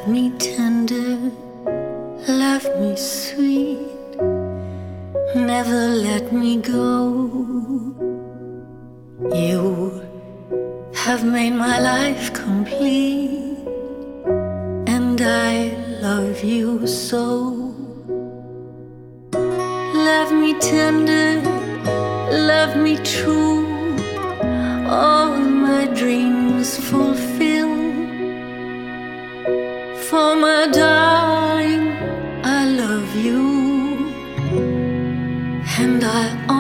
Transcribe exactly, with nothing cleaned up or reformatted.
me tender, love me sweet, never let me go. You have made my life complete, and I love you so. Love me tender, love me true, all my dreams fulfill. For my darling, I love you, and I